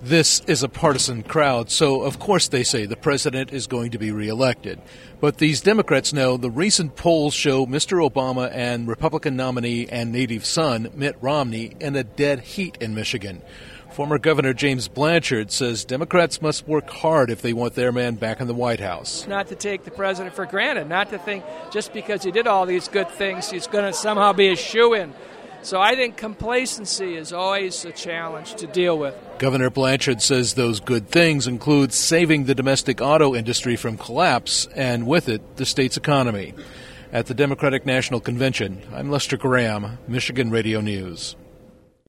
This is a partisan crowd, so of course they say the president is going to be reelected. But these Democrats know the recent polls show Mr. Obama and Republican nominee and native son Mitt Romney in a dead heat in Michigan. Former Governor James Blanchard says Democrats must work hard if they want their man back in the White House. Not to take the president for granted, not to think just because he did all these good things, he's going to somehow be a shoo-in. So I think complacency is always a challenge to deal with. Governor Blanchard says those good things include saving the domestic auto industry from collapse and, with it, the state's economy. At the Democratic National Convention, I'm Lester Graham, Michigan Radio News.